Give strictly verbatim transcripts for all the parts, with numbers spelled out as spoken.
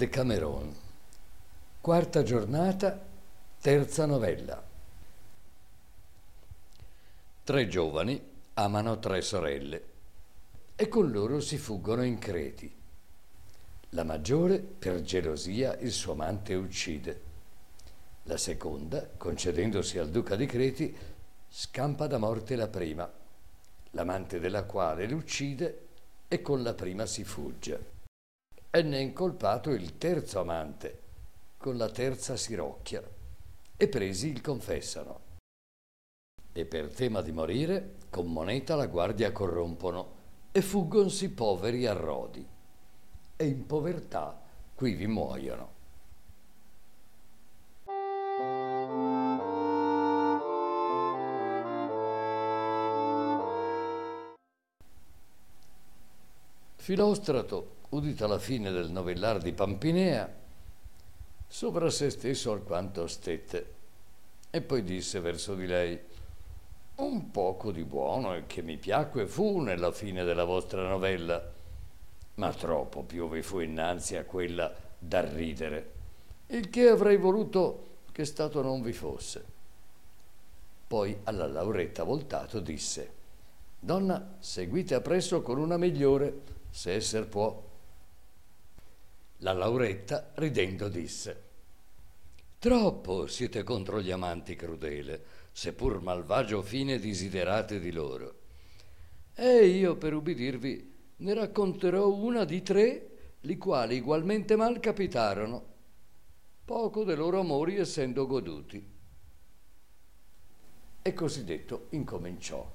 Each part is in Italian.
Decameron. Quarta giornata, terza novella. Tre giovani amano tre sorelle e con loro si fuggono in Creti. La maggiore, per gelosia, il suo amante uccide. La seconda, concedendosi al duca di Creti, scampa da morte la prima, l'amante della quale l'uccide e con la prima si fugge. E ne è incolpato il terzo amante, con la terza si rocchia, e presi il confessano. E per tema di morire, con moneta la guardia corrompono, e fuggonsi poveri a Rodi, e in povertà quivi muoiono. Filostrato, udita la fine del novellar di Pampinea, sopra se stesso alquanto stette, e poi disse verso di lei: un poco di buono e che mi piacque fu nella fine della vostra novella, ma troppo più vi fu innanzi a quella da ridere, il che avrei voluto che stato non vi fosse. Poi alla Lauretta voltato disse: donna, seguite appresso con una migliore, se esser può. La Lauretta ridendo disse: troppo siete contro gli amanti crudele, seppur malvagio fine desiderate di loro. E io per ubbidirvi ne racconterò una di tre, li quali ugualmente mal capitarono, poco de loro amori essendo goduti. E così detto incominciò.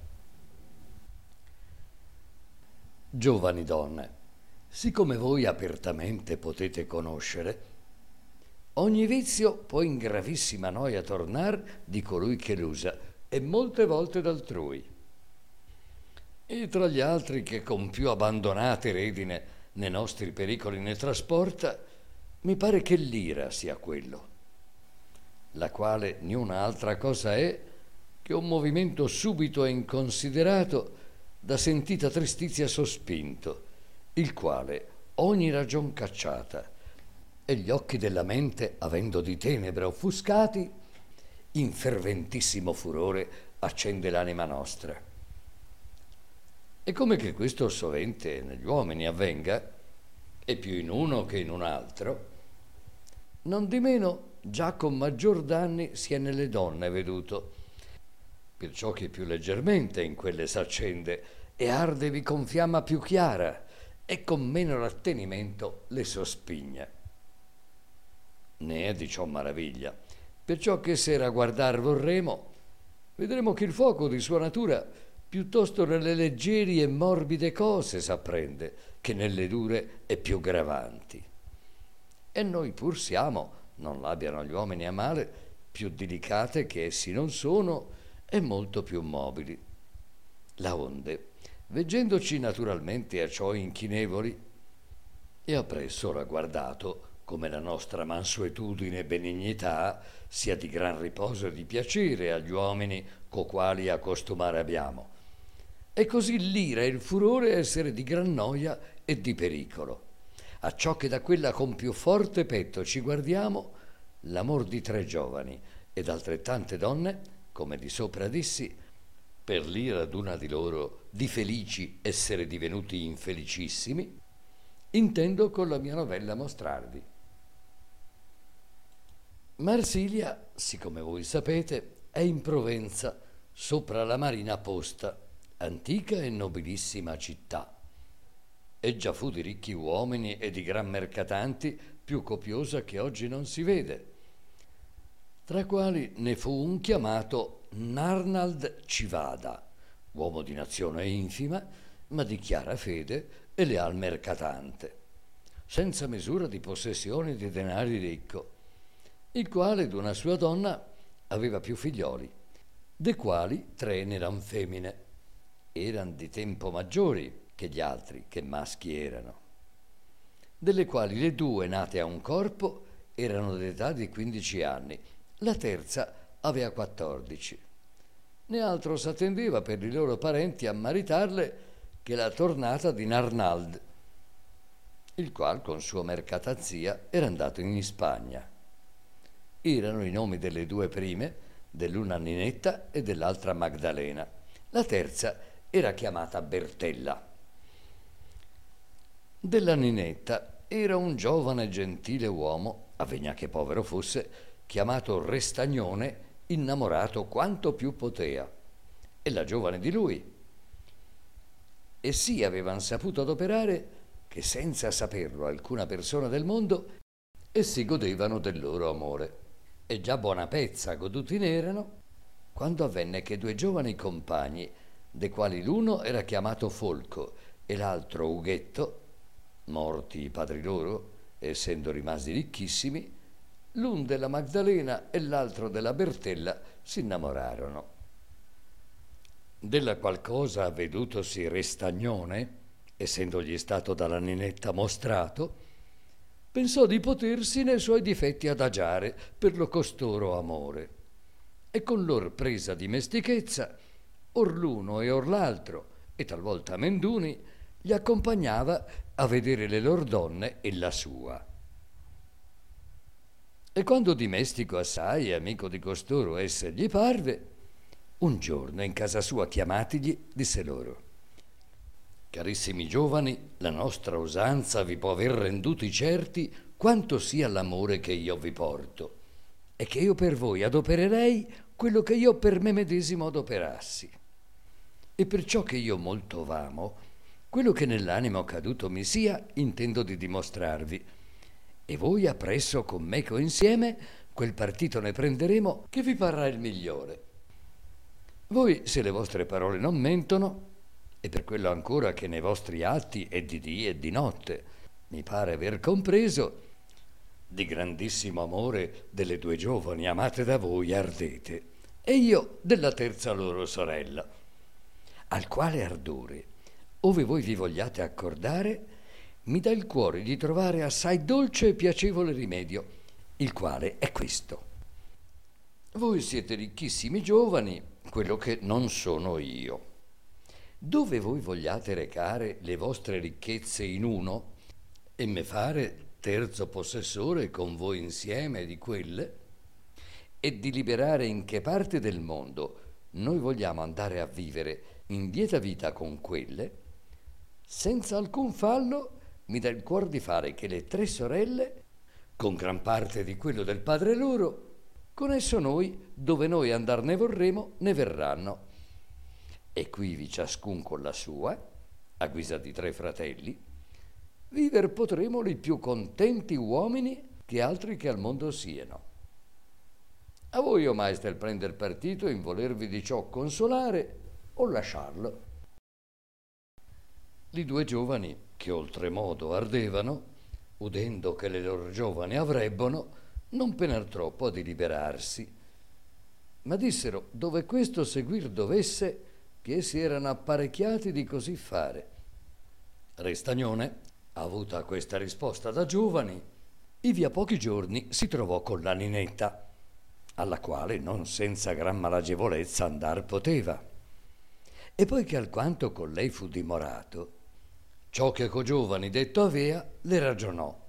Giovani donne, siccome voi apertamente potete conoscere, ogni vizio può in gravissima noia tornar di colui che l'usa, e molte volte d'altrui. E tra gli altri che con più abbandonate redine ne nostri pericoli ne trasporta, mi pare che l'ira sia quello, la quale niuna altra cosa è che un movimento subito e inconsiderato da sentita tristizia sospinto, il quale ogni ragion cacciata e gli occhi della mente avendo di tenebre offuscati, in ferventissimo furore accende l'anima nostra. E come che questo sovente negli uomini avvenga, e più in uno che in un altro, non di meno già con maggior danni si è nelle donne veduto, perciò che più leggermente in quelle s'accende e ardevi con fiamma più chiara e con meno rattenimento le sospigna. Ne è di ciò maraviglia, perciò che se ragguardar vorremo, vedremo che il fuoco di sua natura piuttosto nelle leggeri e morbide cose s'apprende che nelle dure e più gravanti. E noi pur siamo, non l'abbiano gli uomini a male, più delicate che essi non sono e molto più mobili. Laonde, veggendoci naturalmente a ciò inchinevoli, e appresso ragguardato come la nostra mansuetudine e benignità sia di gran riposo e di piacere agli uomini co quali accostumare abbiamo, e così l'ira e il furore essere di gran noia e di pericolo, acciò che da quella con più forte petto ci guardiamo l'amor di tre giovani ed altrettante donne, come di sopra dissi, per l'ira d'una di loro di felici essere divenuti infelicissimi, intendo con la mia novella mostrarvi. Marsilia, siccome voi sapete, è in Provenza, sopra la marina posta, antica e nobilissima città. E già fu di ricchi uomini e di gran mercatanti più copiosa che oggi non si vede, tra quali ne fu un chiamato Narnald Civada, uomo di nazione infima, ma di chiara fede e leal mercatante, senza misura di possessioni di denari ricco, il quale d'una sua donna aveva più figlioli, de quali tre n'eran femmine, eran di tempo maggiori che gli altri, che maschi erano, delle quali le due nate a un corpo erano d'età di quindici anni, la terza aveva quattordici. Né altro s'attendeva per i loro parenti a maritarle che la tornata di Narnald, il qual con sua mercata zia era andato in Spagna. Erano i nomi delle due prime, dell'una Ninetta e dell'altra Magdalena. La terza era chiamata Bertella. Della Ninetta era un giovane e gentile uomo, avvegna che povero fosse, chiamato Restagnone, innamorato quanto più potea, e la giovane di lui. E sì avevan saputo adoperare che senza saperlo alcuna persona del mondo essi godevano del loro amore. E già buona pezza goduti n'erano, quando avvenne che due giovani compagni, de quali l'uno era chiamato Folco e l'altro Ughetto, morti i padri loro, essendo rimasti ricchissimi, l'un della Magdalena e l'altro della Bertella si innamorarono. Della qual cosa avvedutosi Restagnone, essendogli stato dalla Ninetta mostrato, pensò di potersi nei suoi difetti adagiare per lo costoro amore, e con lor presa dimestichezza, or l'uno e or l'altro, e talvolta Menduni, gli accompagnava a vedere le lor donne e la sua. E quando dimestico assai e amico di costoro esse gli parve, un giorno in casa sua chiamatigli, disse loro: carissimi giovani, la nostra usanza vi può aver renduti certi quanto sia l'amore che io vi porto, e che io per voi adopererei quello che io per me medesimo adoperassi. E perciò che io molto v'amo, quello che nell'animo caduto mi sia, intendo di dimostrarvi, e voi appresso con me coinsieme quel partito ne prenderemo che vi parrà il migliore. Voi, se le vostre parole non mentono, e per quello ancora che nei vostri atti è di dì e di notte, mi pare aver compreso, di grandissimo amore delle due giovani amate da voi ardete, e io della terza loro sorella, al quale ardore, ove voi vi vogliate accordare, mi dà il cuore di trovare assai dolce e piacevole rimedio, il quale è questo. Voi siete ricchissimi giovani, quello che non sono io. Dove voi vogliate recare le vostre ricchezze in uno e me fare terzo possessore con voi insieme di quelle, e di liberare in che parte del mondo noi vogliamo andare a vivere in lieta vita con quelle, senza alcun fallo mi dà il cuor di fare che le tre sorelle, con gran parte di quello del padre loro, con esso noi, dove noi andar ne vorremo, ne verranno. E quivi ciascun con la sua, a guisa di tre fratelli, viver potremo li più contenti uomini che altri che al mondo siano. A voi o mai stel prender partito in volervi di ciò consolare o lasciarlo. I due giovani, che oltremodo ardevano, udendo che le loro giovani avrebbono, non penar troppo a deliberarsi, ma dissero dove questo seguir dovesse, che essi erano apparecchiati di così fare. Restagnone, avuta questa risposta da giovani, ivi a pochi giorni si trovò con la Ninetta, alla quale non senza gran malagevolezza andar poteva. E poi che alquanto con lei fu dimorato, ciò che co giovani detto avea, le ragionò,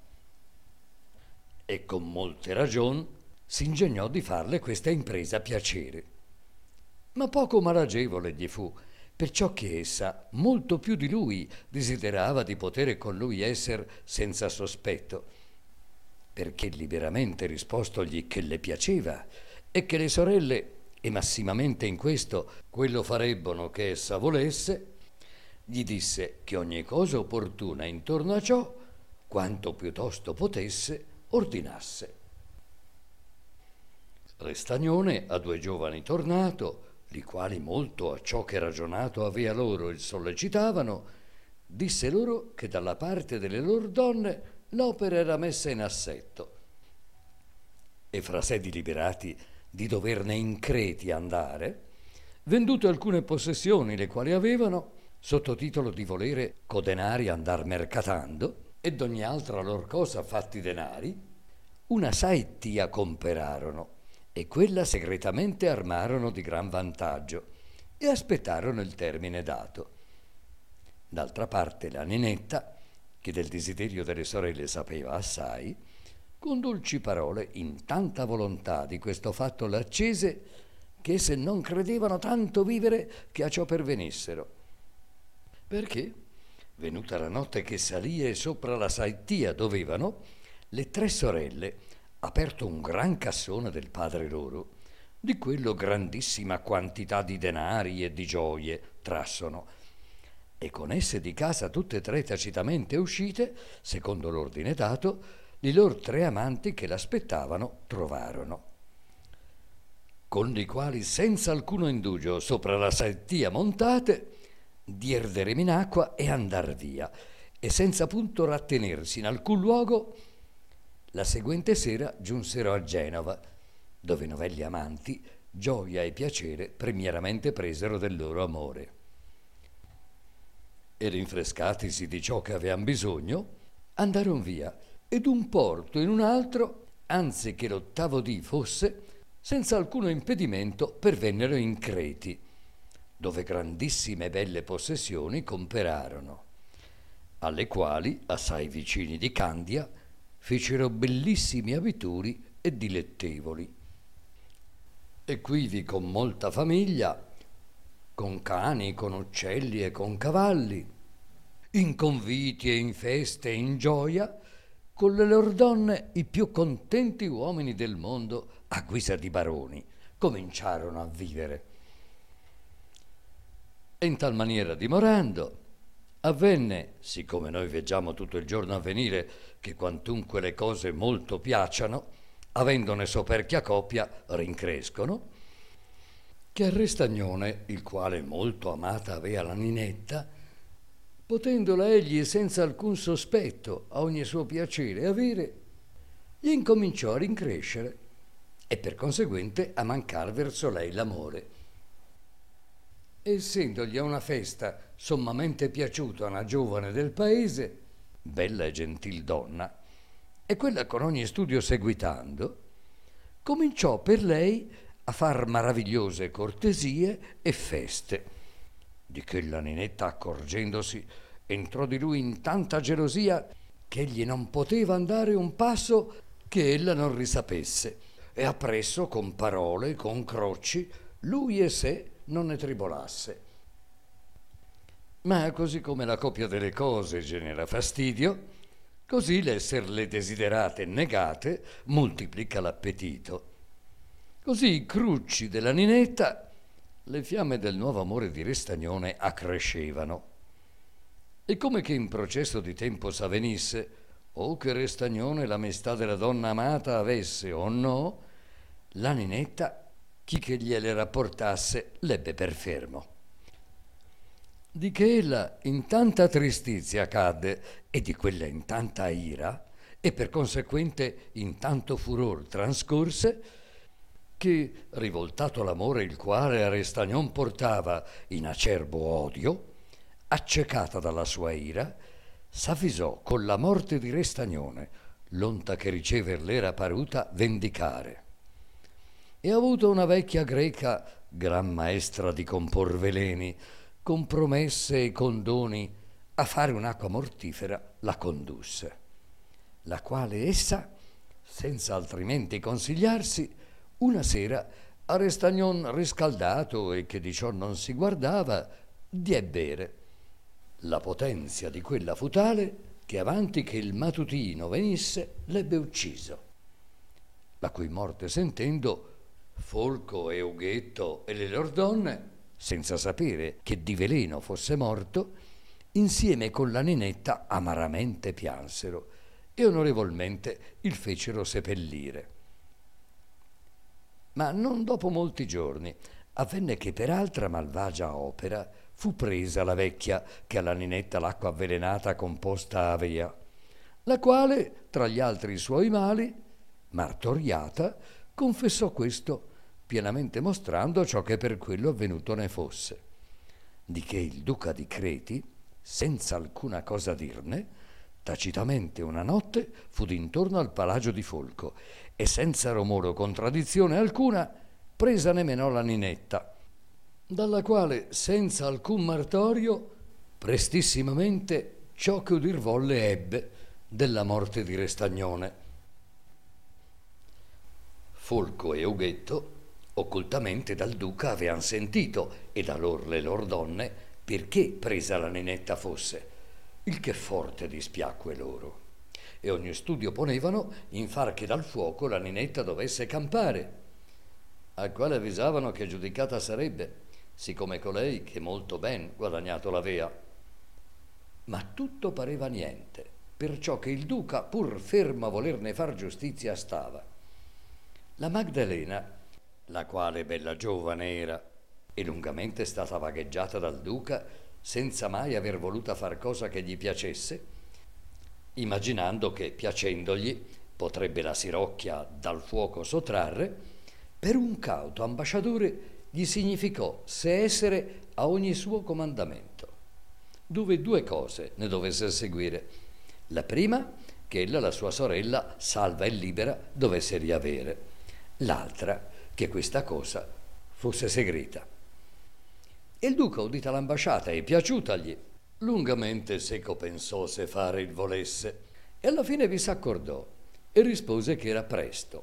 e con molte ragion s'ingegnò di farle questa impresa piacere. Ma poco malagevole gli fu, perciò che essa molto più di lui desiderava di potere con lui esser senza sospetto, perché liberamente rispostogli che le piaceva e che le sorelle, e massimamente in questo quello farebbono che essa volesse, gli disse che ogni cosa opportuna intorno a ciò, quanto piuttosto potesse, ordinasse. Restagnone a due giovani tornato, li quali molto a ciò che ragionato avea loro il sollecitavano, disse loro che dalla parte delle loro donne l'opera era messa in assetto, e fra sé deliberati di doverne in Creti andare, vendute alcune possessioni le quali avevano, sotto titolo di volere co denari andar mercatando, e d'ogni altra lor cosa fatti denari, una saettia comperarono, e quella segretamente armarono di gran vantaggio, e aspettarono il termine dato. D'altra parte la Ninetta, che del desiderio delle sorelle sapeva assai, con dolci parole in tanta volontà di questo fatto l'accese, che esse non credevano tanto vivere che a ciò pervenissero. Perché, venuta la notte che salì sopra la saettia dovevano, le tre sorelle, aperto un gran cassone del padre loro, di quello grandissima quantità di denari e di gioie trassono, e con esse di casa tutte e tre tacitamente uscite, secondo l'ordine dato, i loro tre amanti che l'aspettavano trovarono, con i quali senza alcuno indugio sopra la saettia montate, dierdere in acqua e andar via, e senza punto rattenersi in alcun luogo, la seguente sera giunsero a Genova, dove i novelli amanti gioia e piacere premieramente presero del loro amore. E rinfrescatisi di ciò che avean bisogno, andaron via, ed un porto in un altro, anzi che l'ottavo dì fosse, senza alcuno impedimento pervennero in Creti, dove grandissime e belle possessioni comperarono, alle quali, assai vicini di Candia, fecero bellissimi abituri e dilettevoli. E quivi con molta famiglia, con cani, con uccelli e con cavalli, in conviti e in feste e in gioia, con le loro donne i più contenti uomini del mondo a guisa di baroni cominciarono a vivere. E in tal maniera dimorando, avvenne, siccome noi veggiamo tutto il giorno avvenire che quantunque le cose molto piacciono, avendone soperchia coppia, rincrescono, che a Restagnone, il quale molto amata avea la ninetta, potendola egli senza alcun sospetto a ogni suo piacere avere, gli incominciò a rincrescere e per conseguente a mancar verso lei l'amore. Essendogli a una festa sommamente piaciuto a una giovane del paese, bella e gentil donna, e quella con ogni studio seguitando, cominciò per lei a far maravigliose cortesie e feste, di che la ninetta, accorgendosi, entrò di lui in tanta gelosia che egli non poteva andare un passo che ella non risapesse, e appresso con parole, con crocci, lui e sé non ne tribolasse. Ma così come la copia delle cose genera fastidio, così l'esserle desiderate e negate moltiplica l'appetito. Così i crucci della ninetta le fiamme del nuovo amore di Restagnone accrescevano. E come che in processo di tempo s'avvenisse, o che Restagnone la maestà della donna amata avesse o no, la ninetta, chi che gliele rapportasse, l'ebbe per fermo. Di che ella in tanta tristizia cadde, e di quella in tanta ira, e per conseguente in tanto furor trascorse, che, rivoltato l'amore il quale a Restagnon portava in acerbo odio, accecata dalla sua ira, s'avvisò con la morte di Restagnone, l'onta che ricever l'era paruta vendicare. E avuto una vecchia greca, gran maestra di compor veleni, con promesse e condoni, a fare un'acqua mortifera la condusse, la quale essa, senza altrimenti consigliarsi, una sera a Restagnon riscaldato e che di ciò non si guardava, die bere. La potenzia di quella fu tale che avanti che il matutino venisse l'ebbe ucciso, la cui morte sentendo Folco e Ughetto e le loro donne, senza sapere che di veleno fosse morto, insieme con la ninetta amaramente piansero e onorevolmente il fecero seppellire. Ma non dopo molti giorni avvenne che per altra malvagia opera fu presa la vecchia che alla ninetta l'acqua avvelenata composta avea, la quale, tra gli altri suoi mali, martoriata, confessò questo, pienamente mostrando ciò che per quello avvenuto ne fosse. Di che il duca di Creti, senza alcuna cosa dirne, tacitamente una notte fu d'intorno al palagio di Folco e senza romore o contraddizione alcuna presa ne menò la ninetta, dalla quale senza alcun martorio prestissimamente ciò che udir volle ebbe della morte di Restagnone. Folco e Ughetto occultamente dal duca avean sentito, e da lor le lor donne, perché presa la ninetta fosse, il che forte dispiacque loro. E ogni studio ponevano in far che dal fuoco la ninetta dovesse campare, al quale avvisavano che giudicata sarebbe, siccome colei che molto ben guadagnato l'avea. Ma tutto pareva niente, perciò che il duca pur fermo a volerne far giustizia stava. La Magdalena, la quale bella giovane era e lungamente stata vagheggiata dal duca senza mai aver voluta far cosa che gli piacesse, immaginando che piacendogli potrebbe la sirocchia dal fuoco sottrarre, per un cauto ambasciatore gli significò se essere a ogni suo comandamento, dove due cose ne dovesse seguire. La prima, che ella la sua sorella salva e libera dovesse riavere; l'altra, che questa cosa fosse segreta. E il duca, udita l'ambasciata e piaciutagli, lungamente seco pensò se fare il volesse, e alla fine vi s'accordò e rispose che era presto.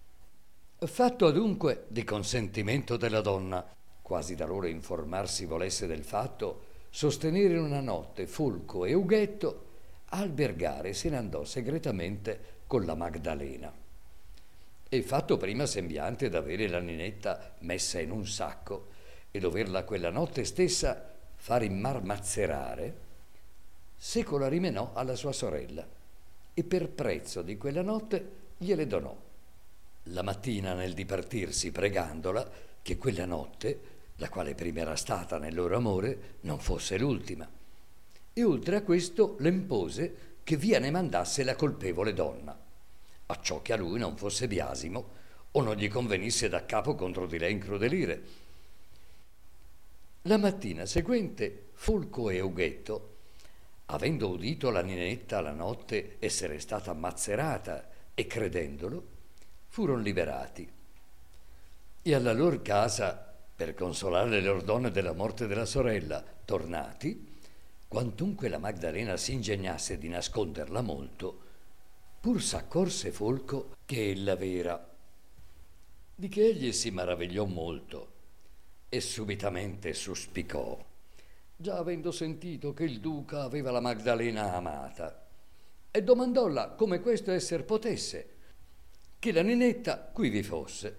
Fatto adunque di consentimento della donna, quasi da loro informarsi volesse del fatto, sostenere in una notte Folco e Ughetto, a albergare se ne andò segretamente con la Magdalena. E fatto prima sembiante d'avere la ninetta messa in un sacco e doverla quella notte stessa far immarmazzerare, seco la rimenò alla sua sorella e per prezzo di quella notte gliele donò. La mattina nel dipartirsi pregandola che quella notte, la quale prima era stata nel loro amore, non fosse l'ultima, e oltre a questo le impose che via ne mandasse la colpevole donna, acciò che a lui non fosse biasimo o non gli convenisse da capo contro di lei incrudelire. La mattina seguente Folco e Ughetto, avendo udito la ninetta la notte essere stata ammazzerata e credendolo, furono liberati e alla lor casa, per consolare le lor donne della morte della sorella, tornati, quantunque la Magdalena si ingegnasse di nasconderla molto, pur s'accorse Folco che ella vera, di che egli si maravigliò molto e subitamente sospicò, già avendo sentito che il duca aveva la Magdalena amata, e domandòlla come questo esser potesse, che la ninetta qui vi fosse.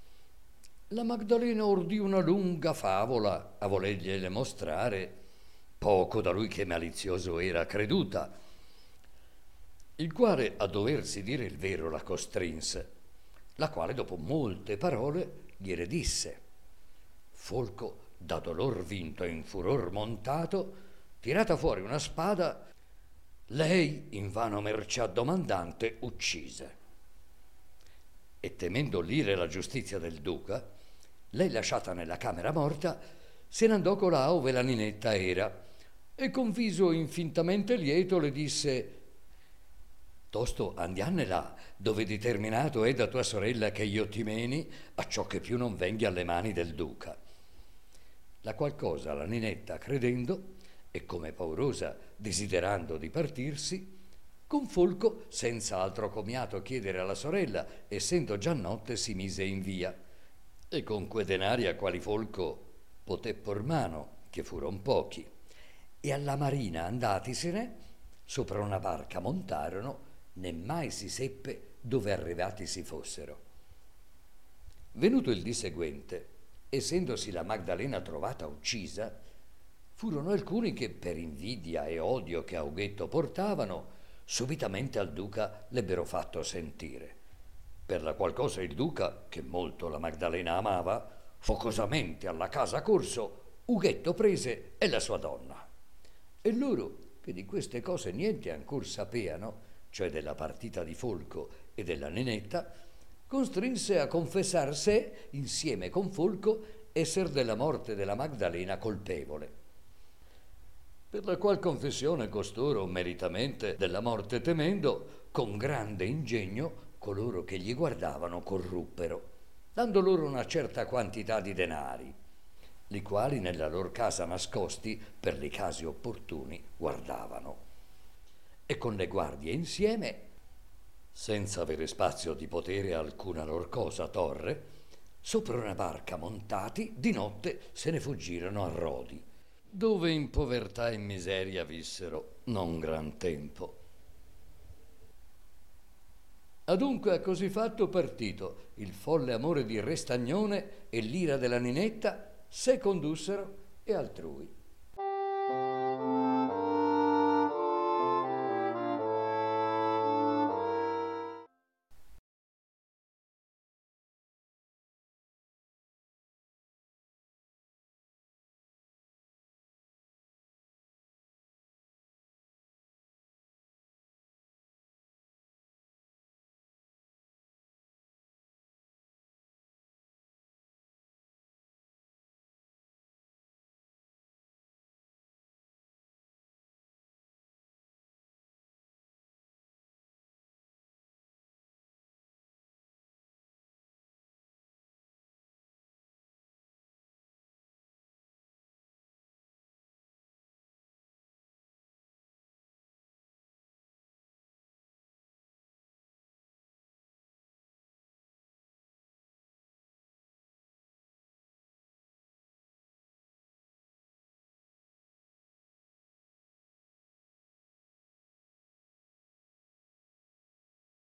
La Magdalena ordì una lunga favola a volergliele mostrare, poco da lui che malizioso era creduta, il quale a doversi dire il vero la costrinse, la quale dopo molte parole gliele disse. Folco, da dolor vinto e in furor montato, tirata fuori una spada, lei, invano mercé addomandante, uccise. E temendo l'ire e la giustizia del duca, lei lasciata nella camera morta, se ne andò colà ove la ninetta era, e con viso infintamente lieto le disse: tosto andianne là, dove determinato è da tua sorella che io ti meni, acciò che più non venghi alle mani del duca. La qual cosa la ninetta credendo, e come paurosa desiderando di partirsi, con Folco senza altro comiato chiedere alla sorella, essendo già notte, si mise in via, e con que denari a quali Folco poté por mano, che furon pochi, e alla marina andatisene, sopra una barca montarono, né mai si seppe dove arrivati si fossero. Venuto il dì seguente, essendosi la Magdalena trovata uccisa, furono alcuni che per invidia e odio che a Ughetto portavano, subitamente al duca l'ebbero fatto sentire, per la qual cosa il duca, che molto la Magdalena amava, focosamente alla casa corso, Ughetto prese e la sua donna. E loro, che di queste cose niente ancor sapeano, cioè della partita di Folco e della ninetta, costrinse a confessar sé, insieme con Folco, esser della morte della Magdalena colpevole. Per la qual confessione costoro, meritamente della morte temendo, con grande ingegno coloro che gli guardavano corruppero, dando loro una certa quantità di denari, li quali nella lor casa nascosti per li casi opportuni guardavano. e con le guardie insieme, senza avere spazio di potere alcuna lor cosa torre, sopra una barca montati, di notte se ne fuggirono a Rodi, dove in povertà e miseria vissero non gran tempo. Adunque così fatto partito, il folle amore di Re Stagnone e l'ira della Ninetta se condussero e altrui